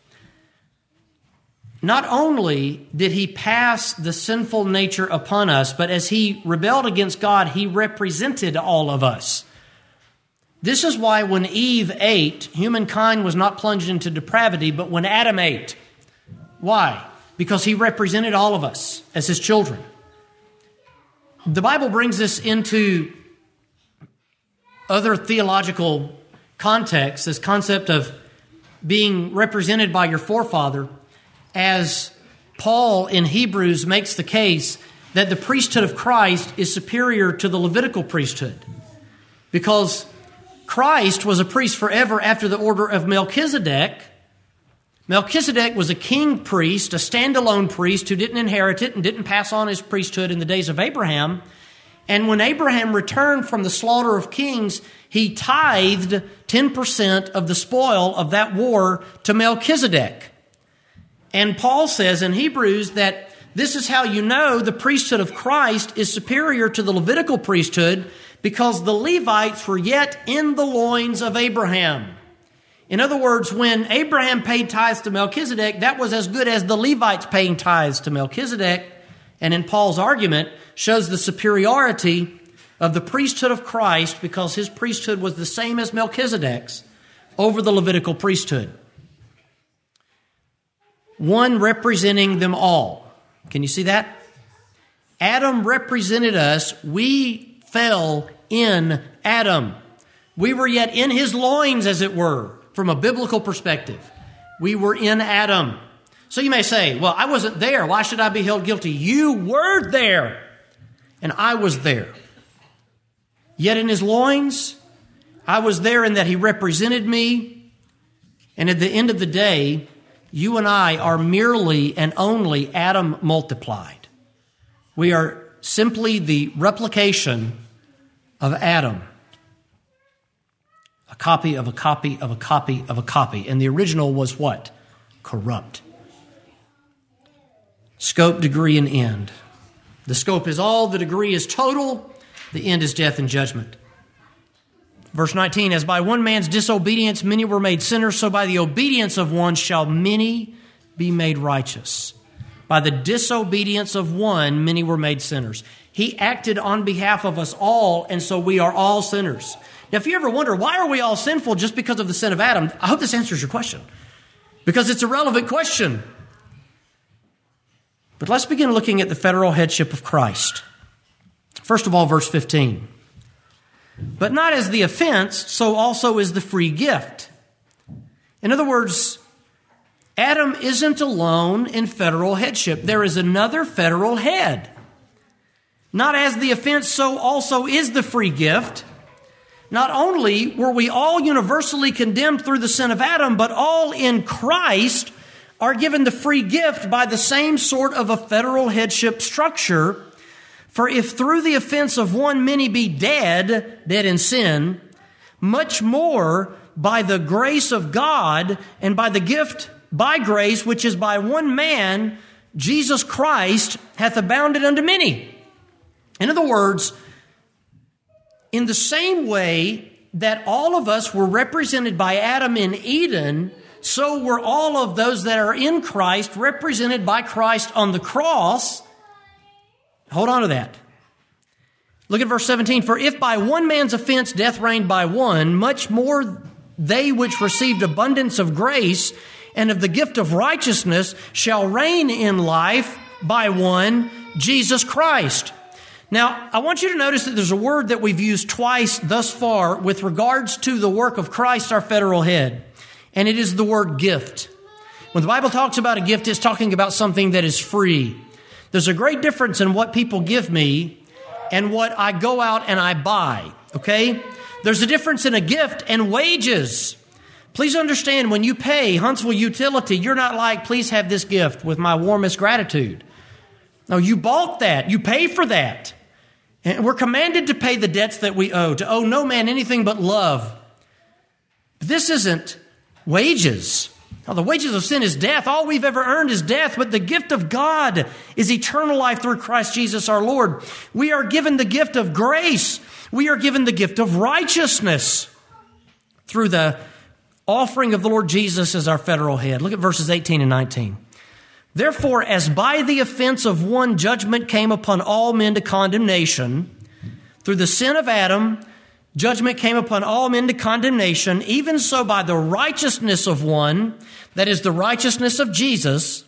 [SPEAKER 2] Not only did he pass the sinful nature upon us, but as he rebelled against God, he represented all of us. This is why when Eve ate, humankind was not plunged into depravity, but when Adam ate. Why? Because he represented all of us as his children. The Bible brings this into other theological contexts, this concept of being represented by your forefather, as Paul in Hebrews makes the case that the priesthood of Christ is superior to the Levitical priesthood, because Christ was a priest forever after the order of Melchizedek. Melchizedek was a king priest, a standalone priest who didn't inherit it and didn't pass on his priesthood in the days of Abraham. And when Abraham returned from the slaughter of kings, he tithed ten percent of the spoil of that war to Melchizedek. And Paul says in Hebrews that this is how you know the priesthood of Christ is superior to the Levitical priesthood, because the Levites were yet in the loins of Abraham. In other words, when Abraham paid tithes to Melchizedek, that was as good as the Levites paying tithes to Melchizedek. And in Paul's argument, shows the superiority of the priesthood of Christ, because his priesthood was the same as Melchizedek's, over the Levitical priesthood. One representing them all. Can you see that? Adam represented us. We fell in Adam. We were yet in his loins, as it were, from a biblical perspective. We were in Adam. So you may say, well, I wasn't there. Why should I be held guilty? You were there, and I was there. Yet in his loins, I was there in that he represented me. And at the end of the day, you and I are merely and only Adam multiplied. We are simply the replication of Adam. A copy of a copy of a copy of a copy. And the original was what? Corrupt. Scope, degree, and end. The scope is all, the degree is total, the end is death and judgment. Verse nineteen, as by one man's disobedience many were made sinners, so by the obedience of one shall many be made righteous. By the disobedience of one, many were made sinners. He acted on behalf of us all, and so we are all sinners. Now, if you ever wonder, why are we all sinful just because of the sin of Adam? I hope this answers your question, because it's a relevant question. But let's begin looking at the federal headship of Christ. First of all, verse fifteen. But not as the offense, so also is the free gift. In other words, Adam isn't alone in federal headship. There is another federal head. Not as the offense, so also is the free gift. Not only were we all universally condemned through the sin of Adam, but all in Christ are given the free gift by the same sort of a federal headship structure. For if through the offense of one many be dead, dead in sin, much more by the grace of God and by the gift by grace, which is by one man, Jesus Christ, hath abounded unto many. In other words, in the same way that all of us were represented by Adam in Eden, so were all of those that are in Christ represented by Christ on the cross. Hold on to that. Look at verse seventeen. For if by one man's offense death reigned by one, much more they which received abundance of grace and of the gift of righteousness shall reign in life by one, Jesus Christ. Now, I want you to notice that there's a word that we've used twice thus far with regards to the work of Christ, our federal head, and it is the word gift. When the Bible talks about a gift, it's talking about something that is free. There's a great difference in what people give me and what I go out and I buy, okay? There's a difference in a gift and wages. Please understand, when you pay Huntsville Utility, you're not like, please have this gift with my warmest gratitude. No, you bought that. You pay for that. And we're commanded to pay the debts that we owe, to owe no man anything but love. But this isn't wages. Now, the wages of sin is death. All we've ever earned is death, but the gift of God is eternal life through Christ Jesus our Lord. We are given the gift of grace. We are given the gift of righteousness through the offering of the Lord Jesus as our federal head. Look at verses eighteen and nineteen. Therefore, as by the offense of one judgment came upon all men to condemnation, through the sin of Adam, judgment came upon all men to condemnation, even so by the righteousness of one, that is the righteousness of Jesus,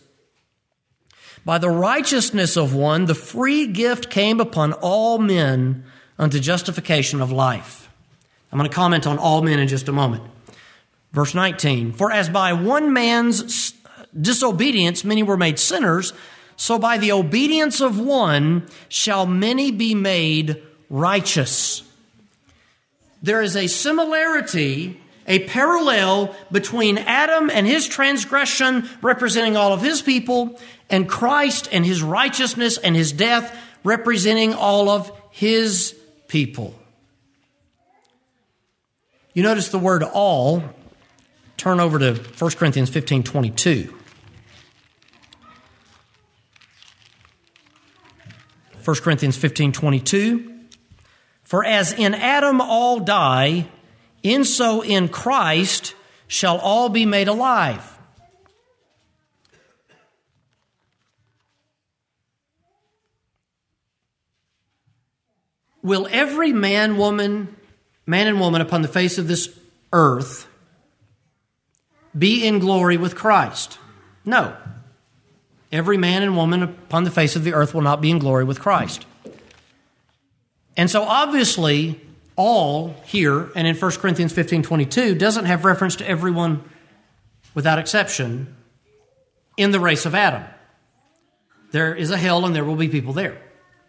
[SPEAKER 2] by the righteousness of one, the free gift came upon all men unto justification of life. I'm going to comment on all men in just a moment. Verse nineteen, for as by one man's disobedience many were made sinners, so by the obedience of one shall many be made righteous. There is a similarity, a parallel between Adam and his transgression representing all of his people, and Christ and his righteousness and his death representing all of his people. You notice the word all. Turn over to First Corinthians fifteen twenty-two. First Corinthians fifteen twenty-two. For as in Adam all die, in so in Christ shall all be made alive. Will every man, woman, man and woman upon the face of this earth be in glory with Christ? No. Every man and woman upon the face of the earth will not be in glory with Christ. And so obviously, all here, and in First Corinthians fifteen twenty-two, doesn't have reference to everyone without exception in the race of Adam. There is a hell and there will be people there.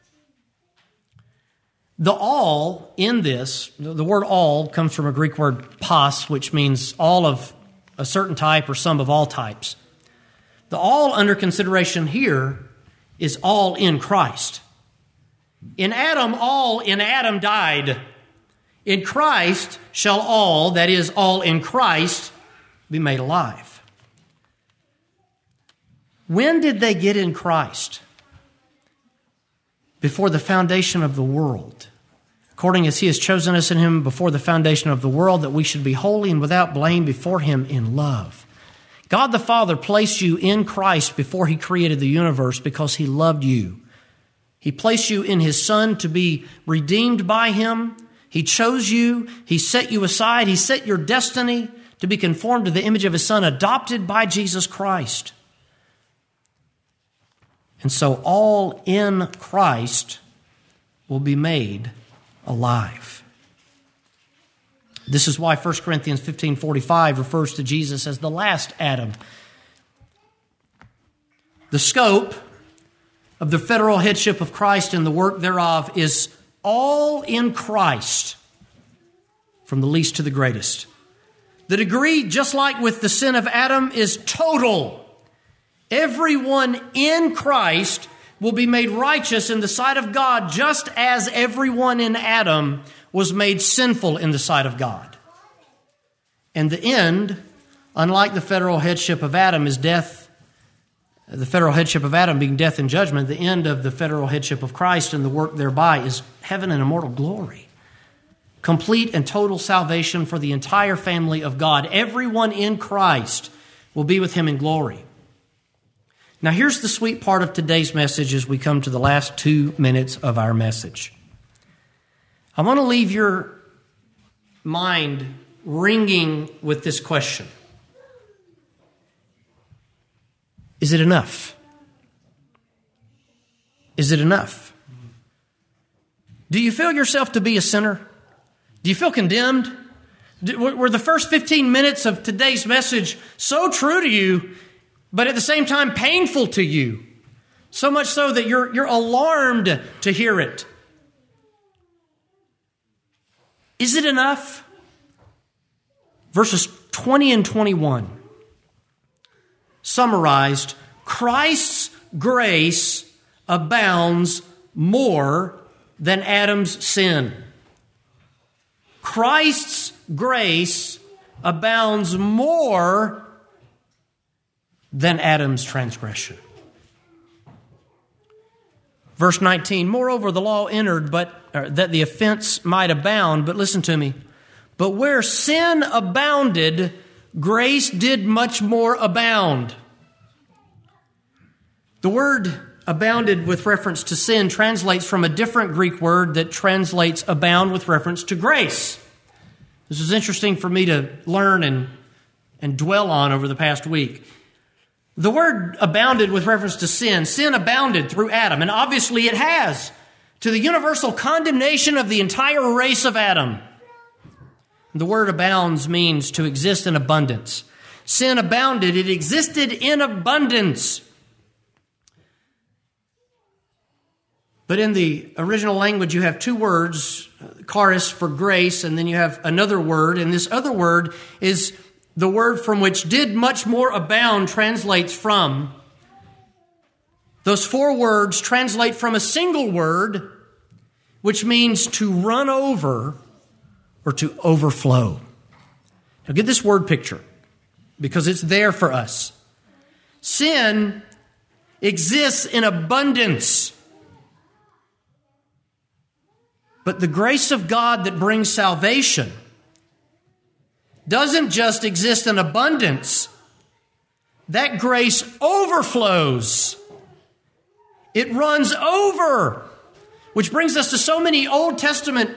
[SPEAKER 2] The all in this, the word all comes from a Greek word pas, which means all of a certain type or some of all types. The all under consideration here is all in Christ. In Adam, all in Adam died. In Christ shall all, that is, all in Christ, be made alive. When did they get in Christ? Before the foundation of the world. According as he has chosen us in him before the foundation of the world, that we should be holy and without blame before him in love. God the Father placed you in Christ before he created the universe because he loved you. He placed you in his Son to be redeemed by him. He chose you. He set you aside. He set your destiny to be conformed to the image of his Son, adopted by Jesus Christ. And so all in Christ will be made alive. This is why First Corinthians fifteen forty-five refers to Jesus as the last Adam. The scope of the federal headship of Christ and the work thereof is all in Christ, from the least to the greatest. The degree, just like with the sin of Adam, is total. Everyone in Christ will be made righteous in the sight of God, just as everyone in Adam was made sinful in the sight of God. And the end, unlike the federal headship of Adam, is death. The federal headship of Adam being death and judgment, the end of the federal headship of Christ and the work thereby is heaven and immortal glory. Complete and total salvation for the entire family of God. Everyone in Christ will be with Him in glory. Now here's the sweet part of today's message as we come to the last two minutes of our message. I want to leave your mind ringing with this question. Is it enough? Is it enough? Do you feel yourself to be a sinner? Do you feel condemned? Were the first fifteen minutes of today's message so true to you, but at the same time painful to you? So much so that you're, you're alarmed to hear it. Is it enough? Verses twenty and twenty-one. Summarized, Christ's grace abounds more than Adam's sin. Christ's grace abounds more than Adam's transgression. Verse nineteen, moreover, the law entered, but or, that the offense might abound. But listen to me. But where sin abounded, grace did much more abound. The word abounded with reference to sin translates from a different Greek word that translates abound with reference to grace. This is interesting for me to learn and, and dwell on over the past week. The word abounded with reference to sin. Sin abounded through Adam, and obviously it has, to the universal condemnation of the entire race of Adam. The word abounds means to exist in abundance. Sin abounded. It existed in abundance. But in the original language, you have two words, charis for grace, and then you have another word. And this other word is the word from which did much more abound translates from. Those four words translate from a single word, which means to run over or to overflow. Now get this word picture, because it's there for us. Sin exists in abundance. But the grace of God that brings salvation doesn't just exist in abundance. That grace overflows. It runs over. Which brings us to so many Old Testament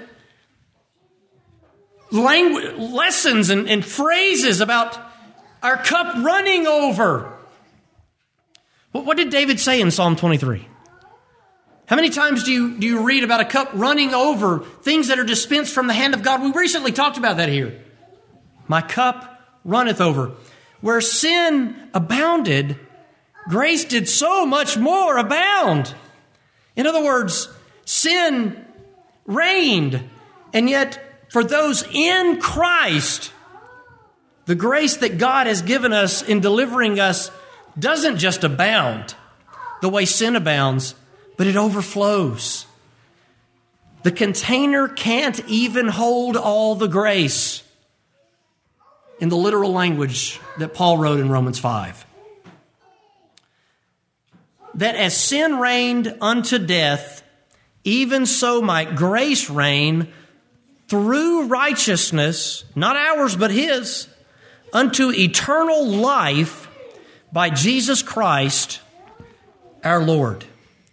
[SPEAKER 2] language, lessons and, and phrases about our cup running over. What, what did David say in Psalm twenty-three? How many times do you, do you read about a cup running over, things that are dispensed from the hand of God? We recently talked about that here. My cup runneth over. Where sin abounded, grace did so much more abound. In other words, sin reigned, and yet for those in Christ, the grace that God has given us in delivering us doesn't just abound the way sin abounds, but it overflows. The container can't even hold all the grace, in the literal language that Paul wrote in Romans five. That as sin reigned unto death, even so might grace reign through righteousness, not ours but His, unto eternal life by Jesus Christ our Lord.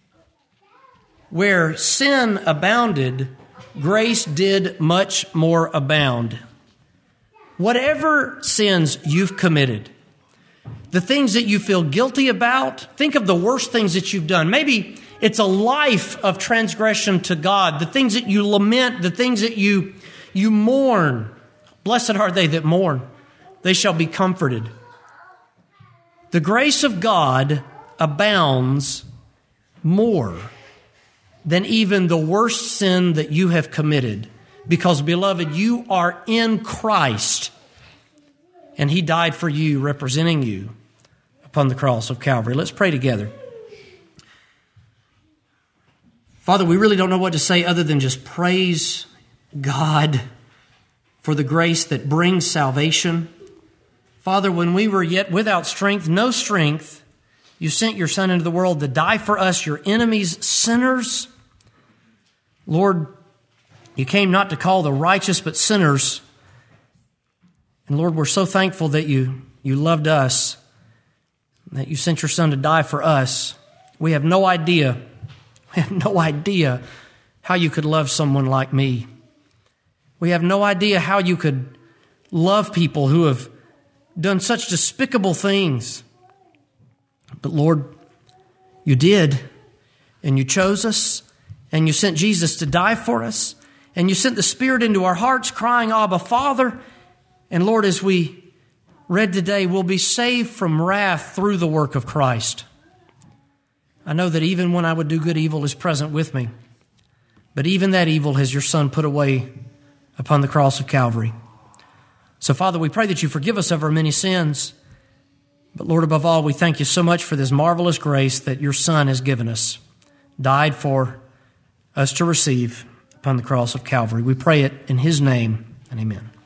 [SPEAKER 2] Where sin abounded, grace did much more abound. Whatever sins you've committed, the things that you feel guilty about, think of the worst things that you've done. Maybe it's a life of transgression to God, the things that you lament, the things that you, you mourn. Blessed are they that mourn. They shall be comforted. The grace of God abounds more than even the worst sin that you have committed. Because, beloved, you are in Christ, and He died for you, representing you upon the cross of Calvary. Let's pray together. Father, we really don't know what to say other than just praise God for the grace that brings salvation. Father, when we were yet without strength, no strength, you sent your Son into the world to die for us, your enemies, sinners. Lord, you came not to call the righteous, but sinners. And Lord, we're so thankful that you, you loved us, that you sent your Son to die for us. We have no idea, we have no idea how you could love someone like me. We have no idea how you could love people who have done such despicable things. But Lord, you did, and you chose us, and you sent Jesus to die for us, and you sent the Spirit into our hearts crying, Abba, Father. And Lord, as we read today, we'll be saved from wrath through the work of Christ. I know that even when I would do good, evil is present with me. But even that evil has your Son put away upon the cross of Calvary. So, Father, we pray that you forgive us of our many sins. But, Lord, above all, we thank you so much for this marvelous grace that your Son has given us, died for us to receive upon the cross of Calvary. We pray it in His name, and amen.